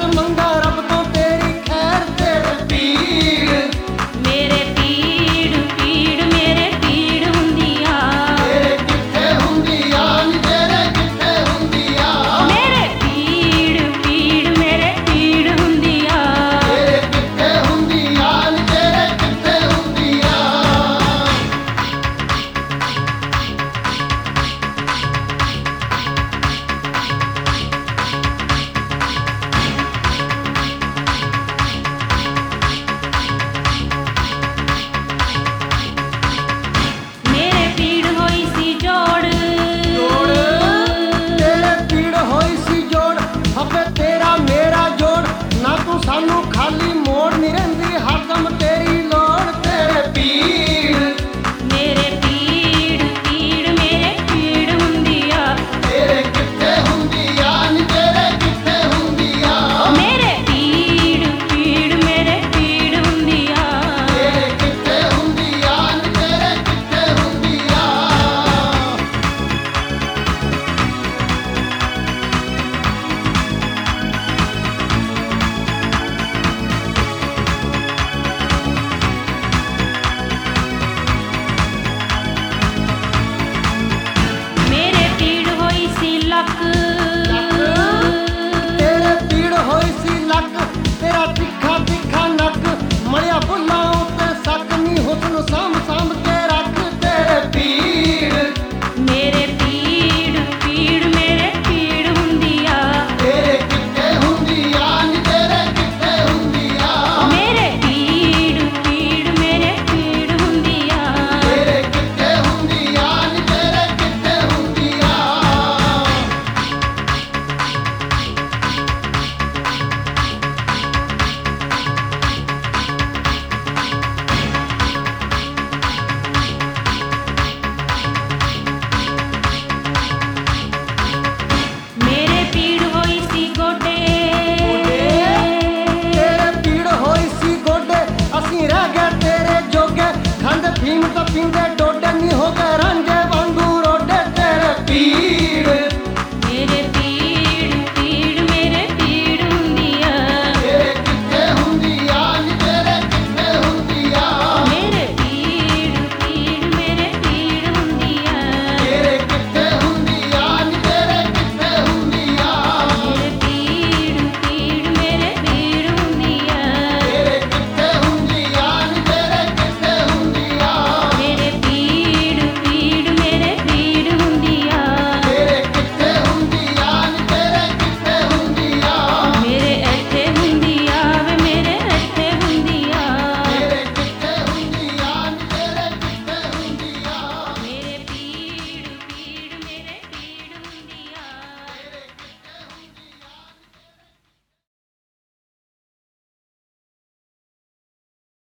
ਮੰਗਾ ਰੱਬ ਤੋਂ ਤੇਰੀ ਖੈਰ ਤੇਰੇ ਪੀੜ ਮੇਰੇ ਪੀੜ ਪੀੜ ਮੇਰੇ ਪੀੜ ਹੁੰਦੀ ਆ ਤੇਰੇ ਕਿੱਥੇ ਹੁੰਦੀ ਆ ਨੀ ਤੇਰੇ ਕਿੱਥੇ ਹੁੰਦੀ ਆ ਮੇਰੇ ਪੀੜ ਪੀੜ ਮੇਰੇ ਪੀੜ ਹੁੰਦੀ ਆ ਤੇਰੇ ਕਿੱਥੇ ਹੁੰਦੀ ਆ ਨੀ ਤੇਰੇ ਕਿੱਥੇ ਹੁੰਦੀ ਆ ਮੇਰੇ ਪੀੜ ਹੋਈ ਸੀ ਜੋੜ ਤੇਰੇ ਪੀੜ ਹੋਈ ਸੀ ਜੋੜ ਹੱਬੇ ਤੇਰਾ ਮੇਰਾ ਜੋੜ ਨਾ ਤੂੰ ਸਾਨੂੰ ਖਾਲੀ ਮੋੜ ਨਹੀਂ ਰਹਿੰਦੀ ਹਰਦਮ ਤੇਰੀ ਲੋੜ ਤੇਰੇ ਪੀੜ ਮੇਰੇ ਪੀੜ ਪੀੜ ਮੇਰੇ ਪੀੜ ਹੁੰਦੀ ਆ ਤੇਰੇ ਕਿੱਥੇ ਹੁੰਦੀ ਆ ਨੀ ਤੇਰੇ ਕਿੱਥੇ ਹੁੰਦੀ ਆ ਮੇਰੇ ਪੀੜ ਪੀੜ ਮੇਰੇ ਪੀੜ ਹੁੰਦੀ ਆ ਤੇਰੇ ਕਿੱਥੇ ਹੁੰਦੀ ਆ ਨੀ ਤੇਰੇ ਕਿੱਥੇ ਹੁੰਦੀ ਆ ਮੇਰੇ ਪੀੜ ਹੋਈ ਸੀ ਲੱਕ ਤੇਰੇ ਪੀੜ ਹੋਈ ਸੀ ਲੱਕ ਤੇਰਾ ਤਿੱਖਾ ਤਿੱਖਾ ਨੱਕ ਮਲਿਆ ਬੁੱਲਾਂ ਉੱਤੇ ਸੱਕ ਨੀ ਹੁਸਨ ਸਾਂਭ ਸਾਂਭ ਕੇ ਰੱਖ ਤੇਰੇ ਪੀੜ ਮੇਰੇ ਪੀੜ ਪੀੜ ਮੇਰੇ ਪੀੜ ਹੁੰਦੀ ਆ ਤੇਰੇ ਕਿੱਥੇ ਹੁੰਦੀ ਆ ਨੀ ਤੇਰੇ ਕਿੱਥੇ ਹੁੰਦੀ ਆ ਮੇਰੇ ਪੀੜ ਪੀੜ ਮੇਰੇ ਪੀੜ ਹੁੰਦੀ ਆ ਤੇਰੇ ਕਿੱਥੇ ਹੁੰਦੀ ਆ ਨੀ ਤੇਰੇ ਕਿੱਥੇ ਹੁੰਦੀ ਆ ਮੇਰੇ ਪੀੜ ਹੋਈ ਸੀ ਗੋਡੇ ਤੇਰੇ ਪੀੜ ਹੋਈ ਸੀ ਗੋਡੇ ਅਸੀਂ ਰਹਿ ਗਏ ਤੇਰੇ ਜੋਗੇ ਖੰਡ ਫੀਮ ਤਾਂ ਪੀਂਦੇ